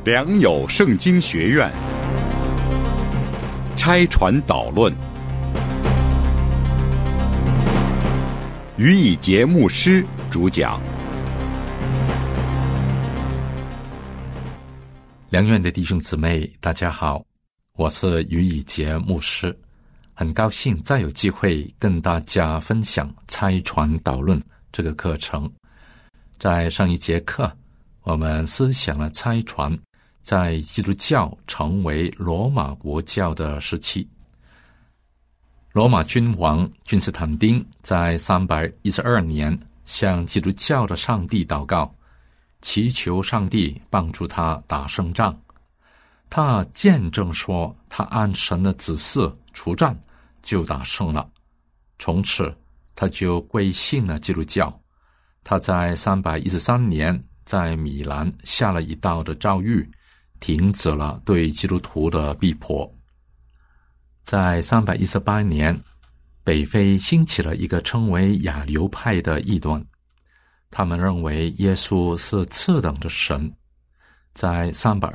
良友圣经学院拆传导论，于以节牧师主讲。 良院的弟兄姊妹，大家好，我是于以节牧师，很高兴再有机会跟大家分享拆传导论这个课程。在上一节课，我们思想了拆传在基督教成为罗马国教的时期。罗马君王君士坦丁在312年向基督教的上帝祷告，祈求上帝帮助他打胜仗。他见证说，他按神的指示出战就打胜了，从此他就归信了基督教。他在313年在米兰下了一道的诏谕，停止了对基督徒的逼迫。在318年，北非兴起了一个称为亚流派的异端，他们认为耶稣是次等的神。在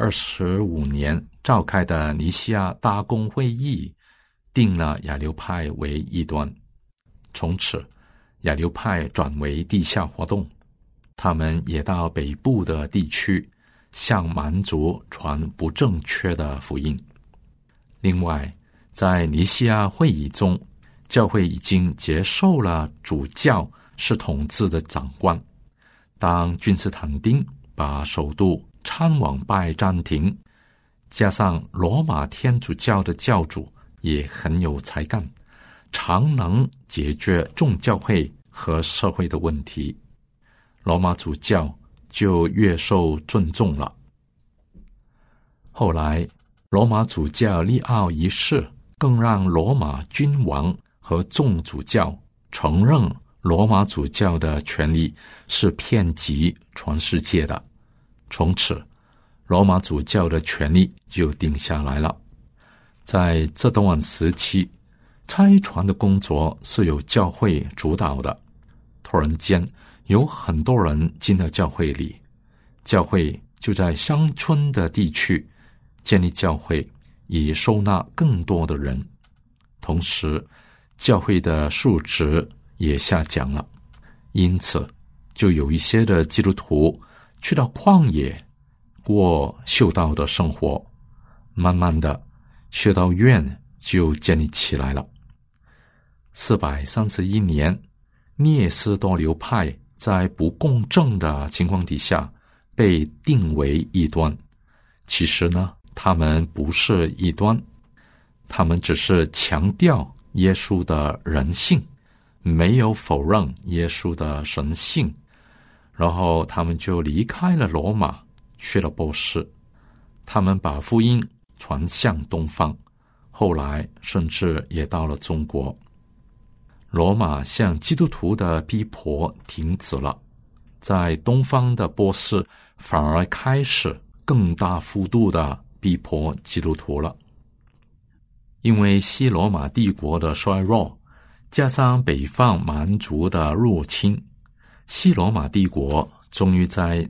325年召开的尼西亚大公会议定了亚流派为异端，从此亚流派转为地下活动，他们也到北部的地区向蛮族传不正确的福音。另外，在尼西亚会议中，教会已经接受了主教是统治的长官。当君士坦丁把首都参往拜占庭，加上罗马天主教的教主也很有才干，常能解决众教会和社会的问题，罗马主教就越受尊重了。后来，罗马主教利奥一世更让罗马君王和众主教承认罗马主教的权力是遍及全世界的，从此罗马主教的权力就定下来了。在这段时期，拆传的工作是由教会主导的，突然间有很多人进了教会里，教会就在乡村的地区建立教会，以收纳更多的人。同时，教会的数值也下降了，因此就有一些的基督徒去到旷野过修道的生活，慢慢的修道院就建立起来了。431年，聂斯多流派在不公正的情况底下被定为异端。其实呢，他们不是异端，他们只是强调耶稣的人性，没有否认耶稣的神性。然后他们就离开了罗马，去了波斯。他们把福音传向东方，后来甚至也到了中国。罗马向基督徒的逼迫停止了，在东方的波斯反而开始更大幅度的逼迫基督徒了。因为西罗马帝国的衰弱，加上北方蛮族的入侵，西罗马帝国终于在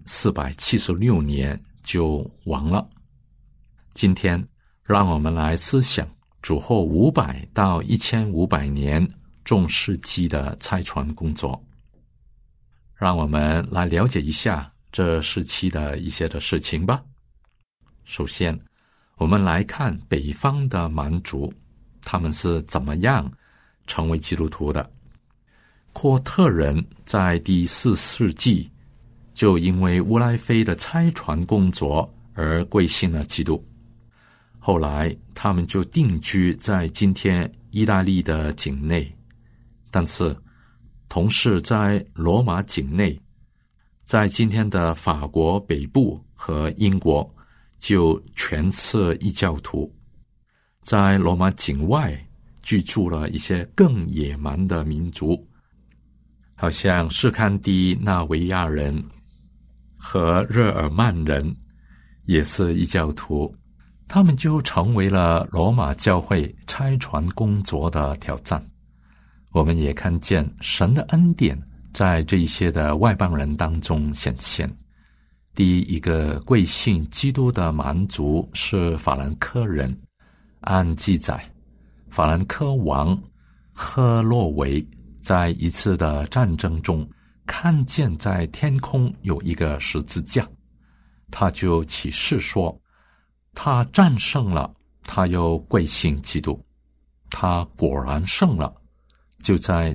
476年就亡了。今天让我们来思想主后500到1500年中世纪的拆传工作。让我们来了解一下这时期的一些的事情吧。首先，我们来看北方的蛮族，他们是怎么样成为基督徒的。阔特人在第4世纪就因为乌来菲的拆传工作而归信了基督，后来他们就定居在今天意大利的境内，但是同时在罗马境内，在今天的法国北部和英国就全是异教徒。在罗马境外居住了一些更野蛮的民族，好像斯堪的纳维亚人和日耳曼人也是异教徒，他们就成为了罗马教会拆传工作的挑战。我们也看见神的恩典在这些的外邦人当中显现， 第一个归信基督的蛮族是法兰克人。按记载，法兰克王赫洛维在一次的战争中看见在天空有一个十字架，他就起誓说，他战胜了，他又归信基督。他果然胜了，就在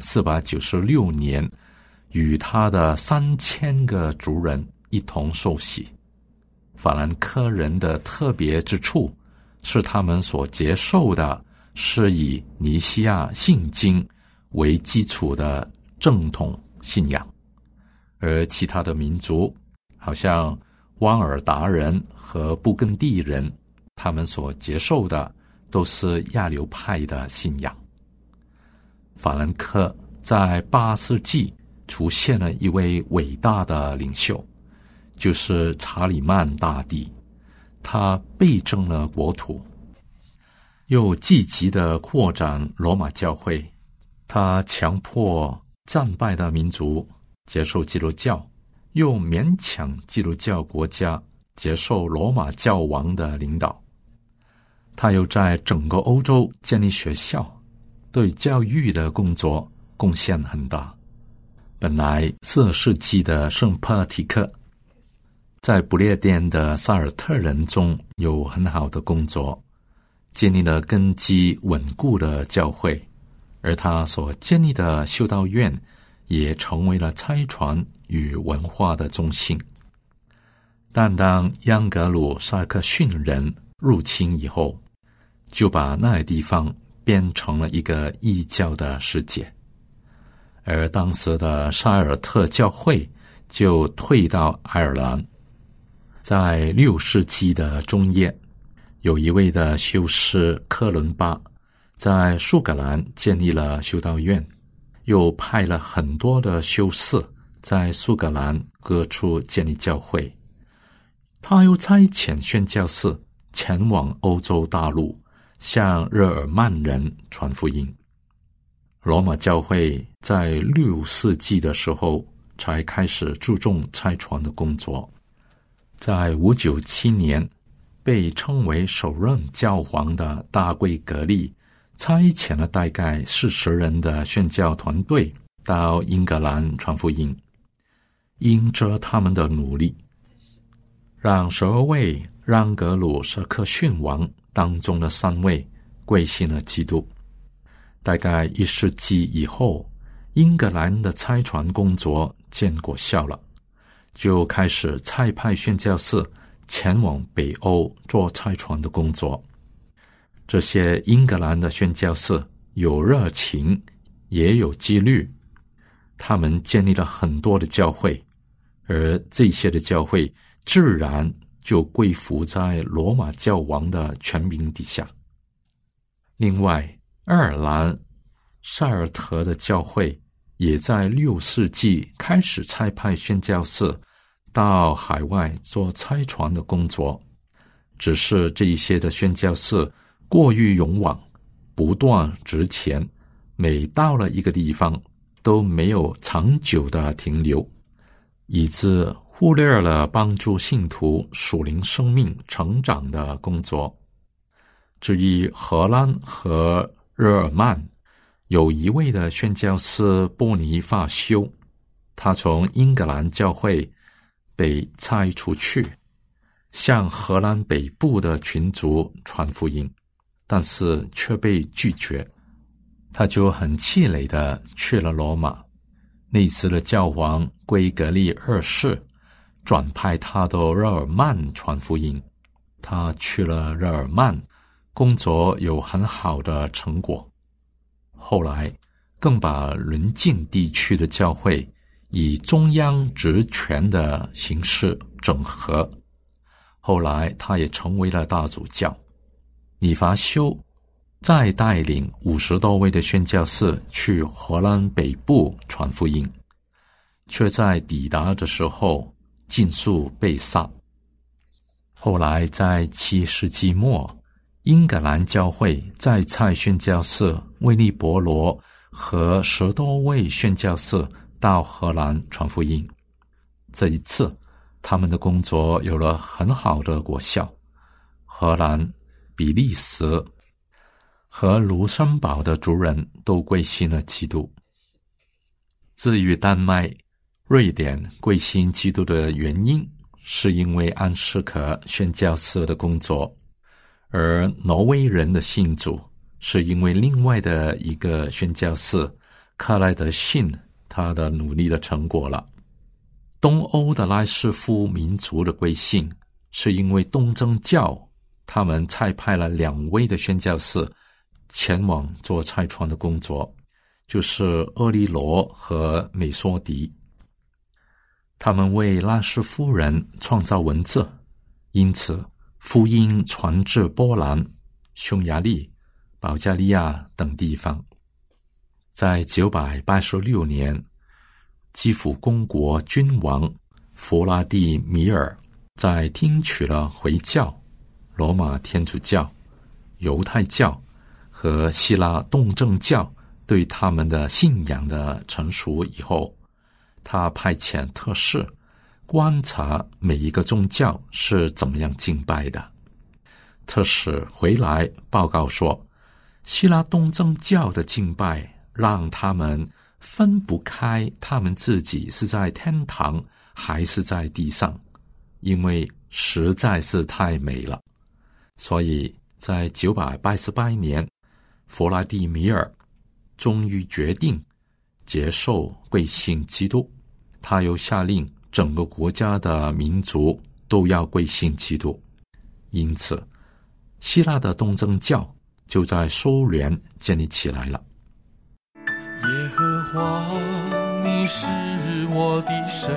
496年与他的3000个族人一同受洗。法兰克人的特别之处是他们所接受的是以尼西亚信经为基础的正统信仰，而其他的民族好像汪尔达人和布根地人，他们所接受的都是亚流派的信仰。法兰克在8世纪出现了一位伟大的领袖，就是查理曼大帝。他倍增了国土，又积极地扩展罗马教会。他强迫战败的民族接受基督教，又勉强基督教国家接受罗马教王的领导。他又在整个欧洲建立学校，对教育的工作贡献很大。本来4世纪的圣帕提克在不列颠的萨尔特人中有很好的工作，建立了根基稳固的教会，而他所建立的修道院也成为了差传与文化的中心。但当央格鲁萨克逊人入侵以后，就把那地方变成了一个异教的世界，而当时的沙尔特教会就退到爱尔兰。在6世纪的中叶，有一位的修士科伦巴在苏格兰建立了修道院，又派了很多的修士在苏格兰各处建立教会。他又差遣宣教士前往欧洲大陆，向日耳曼人传福音。罗马教会在6世纪的时候才开始注重差传的工作。在597年，被称为首任教皇的大贵格利差遣了大概40人的宣教团队到英格兰传福音。因着他们的努力，让12位让格鲁舍克逊王当中的3位归信了基督。大概1世纪以后，英格兰的差传工作见果效了，就开始差派宣教士前往北欧做差传的工作。这些英格兰的宣教士有热情，也有纪律，他们建立了很多的教会，而这些的教会自然就归服在罗马教王的权柄底下。另外，爱尔兰塞尔特的教会也在6世纪开始差派宣教士到海外做差传的工作，只是这一些的宣教士过于勇往，不断直前，每到了一个地方都没有长久的停留，以致忽略了帮助信徒属灵生命成长的工作。至于荷兰和日耳曼，有一位的宣教士波尼法修，他从英格兰教会被差出去，向荷兰北部的群族传福音，但是却被拒绝。他就很气馁地去了罗马。那次的教皇圭格利2世转派他到日耳曼传福音，他去了日耳曼，工作有很好的成果。后来更把邻近地区的教会以中央职权的形式整合，后来他也成为了大主教。尼法修再带领50多位的宣教士去荷兰北部传福音，却在抵达的时候尽数被杀。后来在7世纪末，英格兰教会再差宣教士威利伯罗和10多位宣教士到荷兰传福音。这一次他们的工作有了很好的果效。荷兰、比利时和卢森堡的族人都归信了基督。至于丹麦、瑞典归信基督的原因，是因为安士可宣教士的工作，而挪威人的信主是因为另外的一个宣教士克莱德信他的努力的成果了。东欧的拉斯夫民族的归信是因为东正教他们差派了2位的宣教士前往做差传的工作，就是厄利罗和美索迪。他们为拉斯夫人创造文字，因此福音传至波兰、匈牙利、保加利亚等地方。在986年，基辅公国君王弗拉蒂米尔在听取了回教、罗马天主教、犹太教和希腊东正教对他们的信仰的成熟以后，他派遣特使观察每一个宗教是怎么样敬拜的。特使回来报告说，希腊东正教的敬拜让他们分不开他们自己是在天堂还是在地上，因为实在是太美了。所以在988年，弗拉蒂米尔终于决定接受归信基督。他又下令整个国家的民族都要归信基督。因此希腊的东正教就在苏联建立起来了。 耶和华，你是我的神，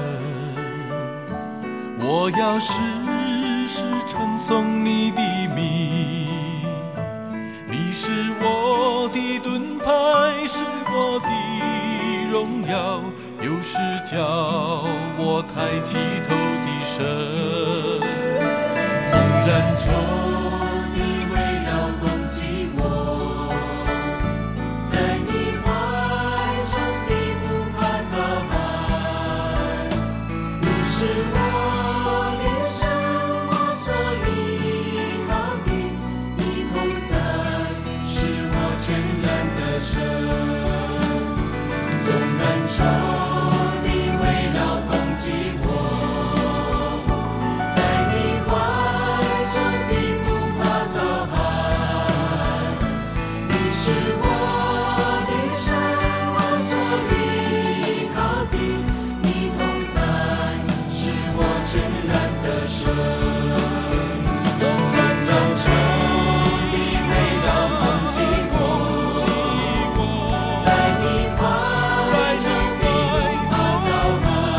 我要时时称颂你的名。你是我的盾牌，是我的荣耀，又是叫我抬起头的神。纵然仇敌围绕攻击我，在你怀中必不怕遭害。你是我的神，我所依靠的，你同在是我全然的神。纵然仇敌围绕攻击我，在你怀中必不怕遭害。你是我的神，我所依靠的，你同在是我全然的神。纵然仇敌围绕攻击我，在你怀中必不怕遭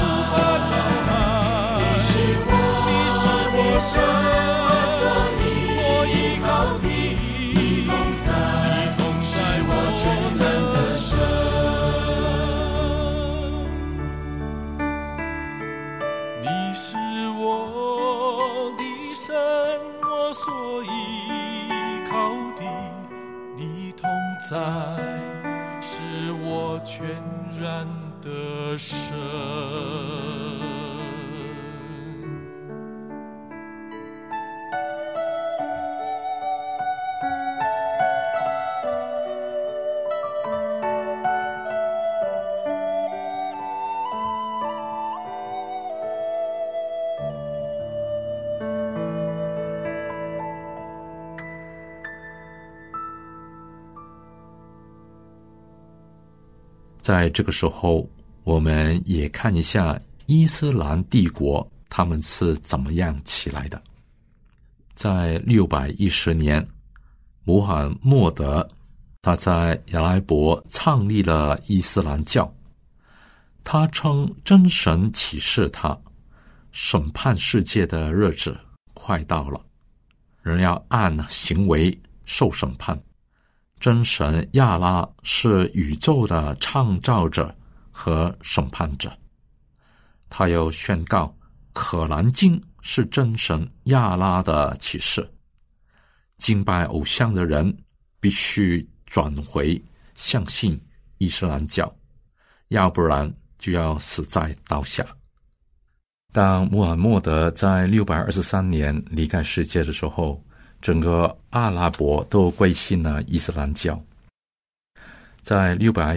害。你是我的神，我所依靠的，你同在是我全然的神。你是我的神，我所依靠的，你同在是我全然的神。 在这个时候，我们也看一下伊斯兰帝国他们是怎么样起来的。在610年，穆罕默德他在亚来伯创立了伊斯兰教。他称真神启示他，审判世界的日子快到了，人要按行为受审判。真神亚拉是宇宙的创造者和审判者。他又宣告可兰经是真神亚拉的启示，敬拜偶像的人必须转回相信伊斯兰教，要不然就要死在刀下。 当穆罕默德在623年离开世界的时候，整个阿拉伯都归信了伊斯兰教。在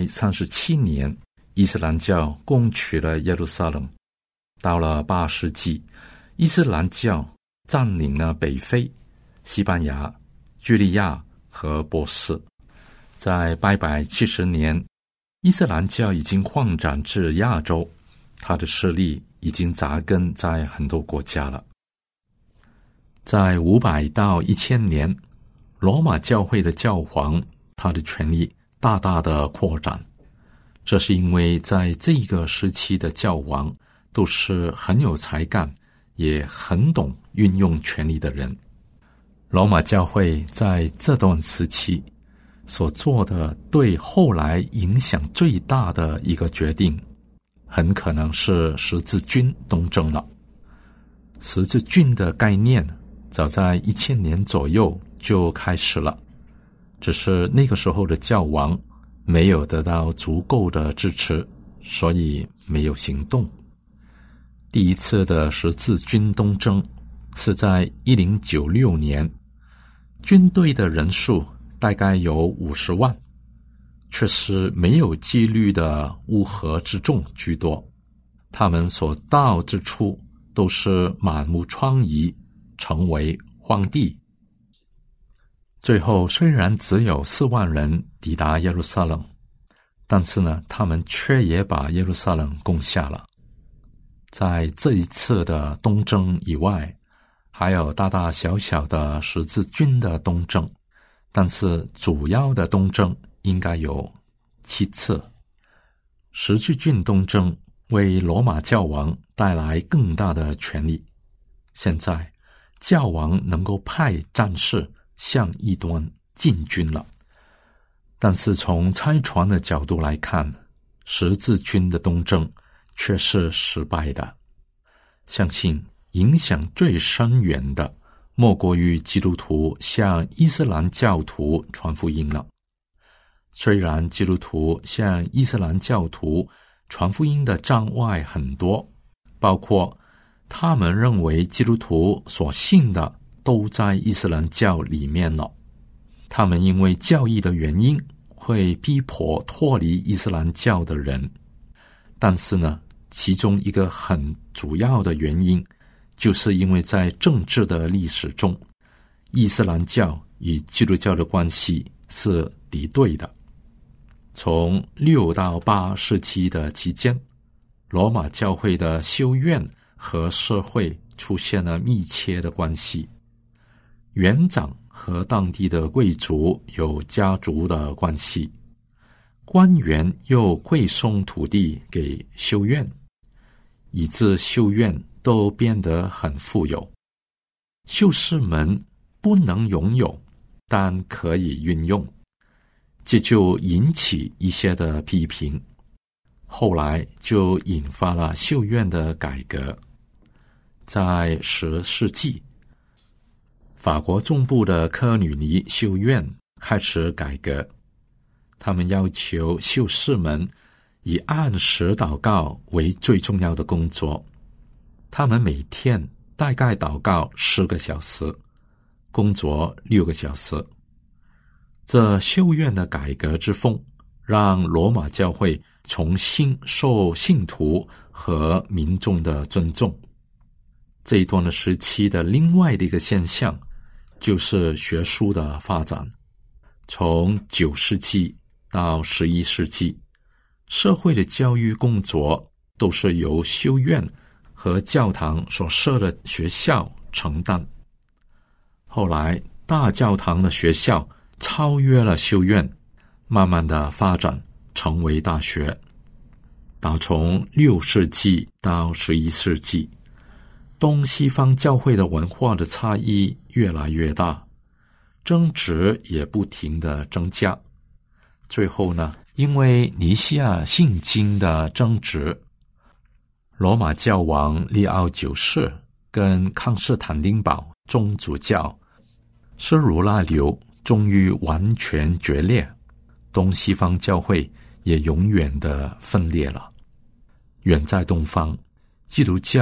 637年，伊斯兰教攻取了耶路撒冷。到了8世纪，伊斯兰教占领了北非、西班牙、叙利亚和波斯。在870年，伊斯兰教已经扩展至亚洲，它的势力已经扎根在很多国家了。在500到1000年，罗马教会的教皇，他的权力大大的扩展。这是因为在这个时期的教皇都是很有才干，也很懂运用权力的人。罗马教会在这段时期所做的对后来影响最大的一个决定，很可能是十字军东征了。十字军的概念早在1000年左右就开始了，只是那个时候的教皇没有得到足够的支持，所以没有行动。第一次的十字军东征是在1096年，军队的人数大概有50万，却是没有纪律的乌合之众居多。他们所到之处都是满目疮痍，成为荒地。最后虽然只有4万人抵达耶路撒冷，但是呢，他们却也把耶路撒冷攻下了。在这一次的东征以外，还有大大小小的十字军的东征，但是主要的东征应该有7次。十字军东征为罗马教皇带来更大的权力，现在教皇能够派战士向异端进军了。但是从拆船的角度来看，十字军的东征却是失败的。相信影响最深远的莫过于基督徒向伊斯兰教徒传福音了。虽然基督徒向伊斯兰教徒传福音的障碍很多，包括他们认为基督徒所信的都在伊斯兰教里面了，他们因为教义的原因会逼迫脱离伊斯兰教的人。但是呢，其中一个很主要的原因，就是因为在政治的历史中，伊斯兰教与基督教的关系是敌对的。从6到8世纪的期间，罗马教会的修院和社会出现了密切的关系。园长和当地的贵族有家族的关系，官员又馈送土地给修院，以致修院都变得很富有。修士们不能拥有，但可以运用，这就引起一些的批评。后来就引发了修院的改革。在10世纪，法国中部的科吕尼修院开始改革，他们要求修士们以按时祷告为最重要的工作。他们每天大概祷告10个小时，工作6个小时。这修院的改革之风，让罗马教会重新受信徒和民众的尊重。这一段的时期的另外的一个现象，就是学术的发展。从9世纪到11世纪，社会的教育工作都是由修院和教堂所设的学校承担。后来大教堂的学校超越了修院，慢慢的发展成为大学。打从6世纪到11世纪，东西方教会的文化的差异越来越大，争执也不停的增加。最后呢，因为尼西亚信经的争执，罗马教王利奥9世跟康斯坦丁堡宗主教施儒拉流终于完全决裂，东西方教会也永远的分裂了。远在东方，基督教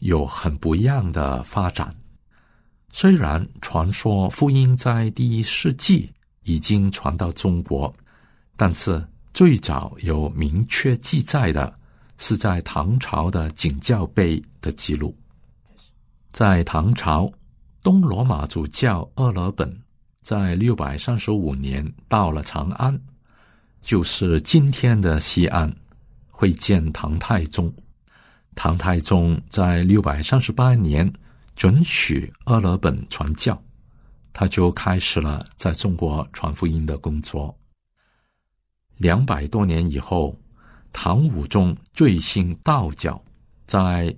有很不一样的发展。虽然传说福音在第1世纪已经传到中国，但是最早有明确记载的是在唐朝的景教碑的记录。在唐朝，东罗马主教阿勒本在635年到了长安，就是今天的西安，会见唐太宗。唐太宗在638年准许阿勒本传教，他就开始了在中国传福音的工作。200多年以后，唐武宗追信道教，在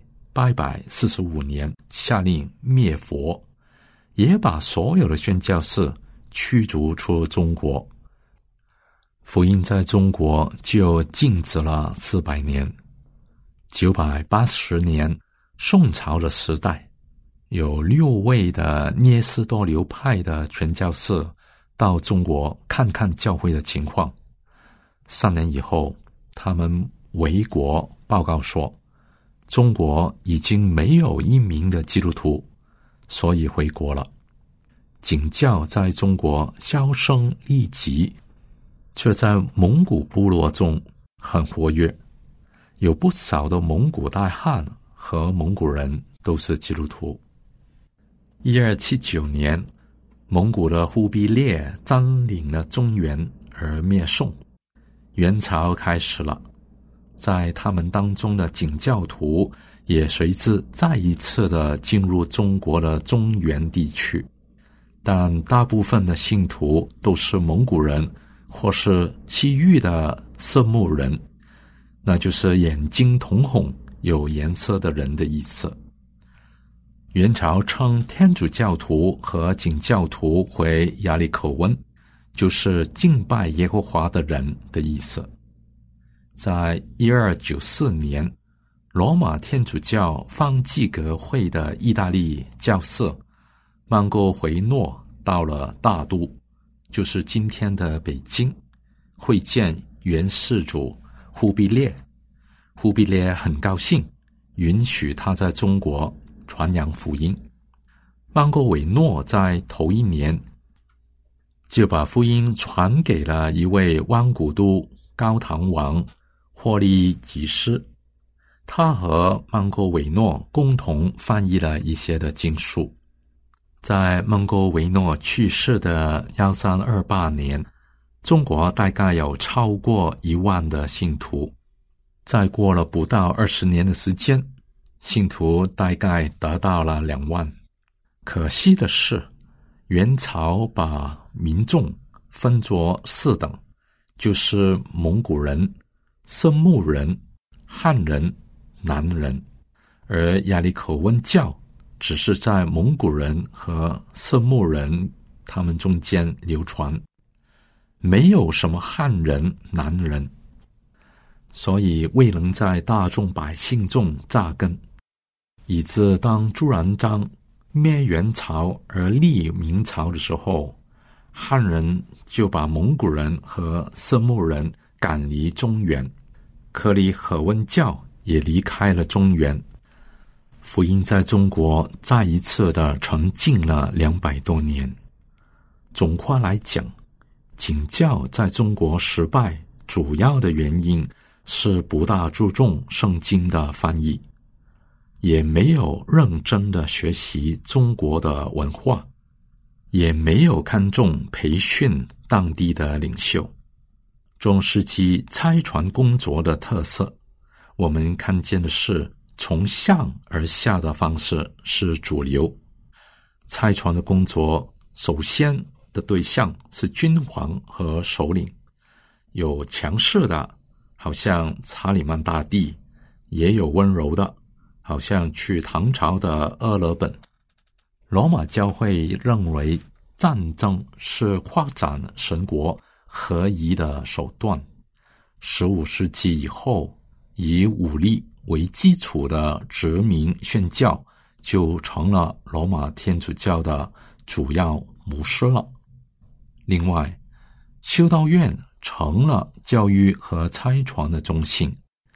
845年下令灭佛，也把所有的宣教士驱逐出中国。福音在中国就静止了400年。980年，宋朝的时代，有6位的聂斯多流派的传教士到中国看看教会的情况。3年以后，他们回国报告说，中国已经没有1名的基督徒，所以回国了。景教在中国销声匿迹，却在蒙古部落中很活跃，有不少的蒙古大汉和蒙古人都是基督徒。1279年，蒙古的忽必烈占领了中原而灭宋，元朝开始了。在他们当中的景教徒也随之再一次的进入中国的中原地区，但大部分的信徒都是蒙古人或是西域的色目人，那就是眼睛瞳孔有颜色的人的意思。元朝称天主教徒和景教徒为亚利口温，就是敬拜耶和华的人的意思。在1294年，罗马天主教方济各会的意大利教士曼戈回诺到了大都，就是今天的北京，会见元世祖忽必烈。忽必烈很高兴，允许他在中国传扬福音。曼戈维诺在头1年就把福音传给了一位汪古都高唐王霍利吉斯，他和曼戈维诺共同翻译了一些的经书。在曼戈维诺去世的1328年，中国大概有超过1万的信徒。再过了不到20年的时间，信徒大概达到了2万。可惜的是，元朝把民众分作4等，就是蒙古人、色目人、汉人、南人，而亚利口温教只是在蒙古人和色目人他们中间流传，没有什么汉人、南人，所以未能在大众百姓中扎根，以致当朱元璋灭元朝而立明朝的时候，汉人就把蒙古人和色目人赶离中原，克里可温教也离开了中原，福音在中国再一次的沉浸了200多年。总括来讲，景教在中国失败主要的原因是不大注重圣经的翻译，也没有认真的学习中国的文化，也没有看重培训当地的领袖。中世纪差传工作的特色，我们看见的是从上而下的方式是主流。差传的工作首先的对象是君王和首领，有强势的，好像查理曼大帝，也有温柔的，好像去唐朝的阿勒本。罗马教会认为战争是发展神国合一的手段。15世纪以后，以武力为基础的殖民宣教就成了罗马天主教的主要模式了。另外，修道院成了教育和差传的中心，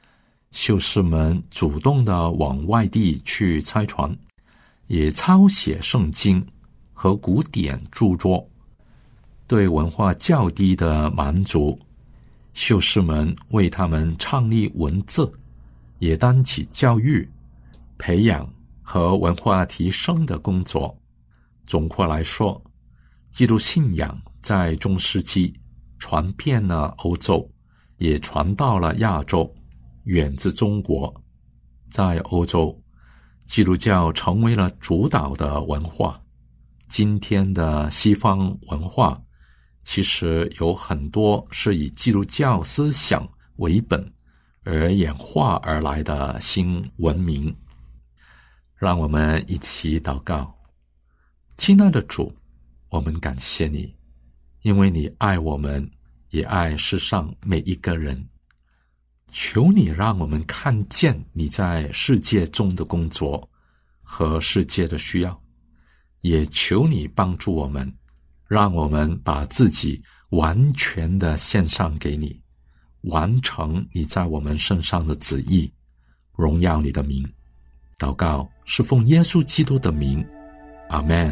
修士们主动地往外地去差传，也抄写圣经和古典著作。对文化较低的蛮族，修士们为他们创立文字，也担起教育、培养和文化提升的工作。总括来说，基督信仰在中世纪传遍了欧洲，也传到了亚洲，远至中国。在欧洲，基督教成为了主导的文化。今天的西方文化其实有很多是以基督教思想为本而演化而来的新文明。让我们一起祷告。亲爱的主，我们感谢你，因为你爱我们，也爱世上每一个人。求你让我们看见你在世界中的工作和世界的需要，也求你帮助我们，让我们把自己完全的献上给你，完成你在我们身上的旨意，荣耀你的名。祷告是奉耶稣基督的名，阿们。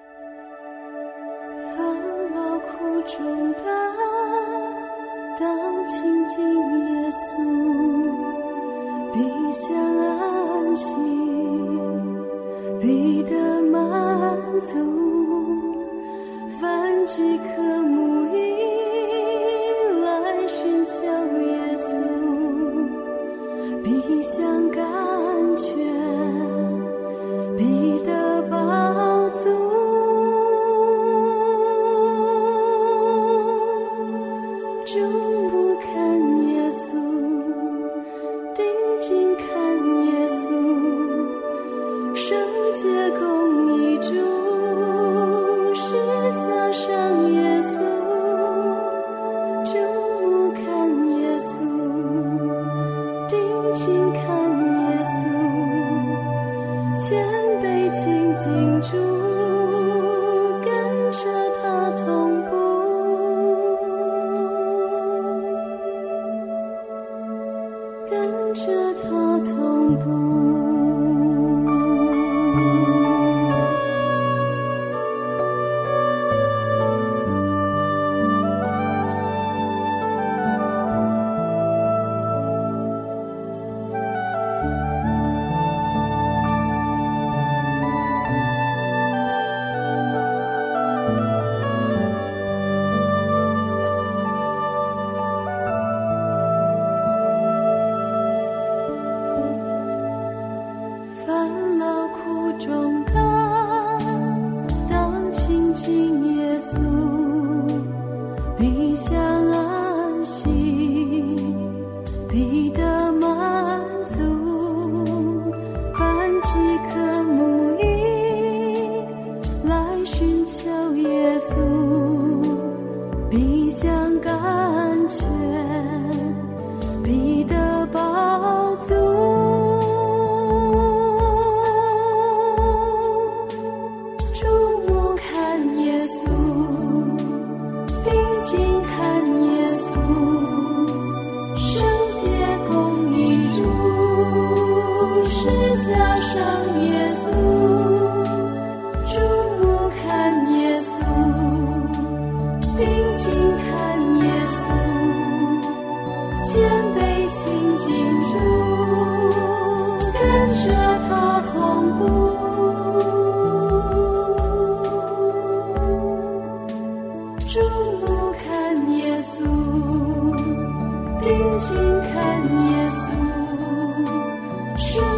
烦劳苦重担，当亲近耶稣，必享安息，必得满足。凡饥渴慕义来寻求耶稣，必享甘泉，必得饱足。终不看耶稣，定睛看耶稣，圣洁公义主，十架上耶稣。终不看耶稣，定睛看耶稣，谦卑亲近主，跟着他同步，跟着他同步。烦劳苦重担，当亲近耶稣，必享安息，必得满足。凡饥渴慕义来寻求耶稣，必享甘泉，必得饱足。定睛看耶稣，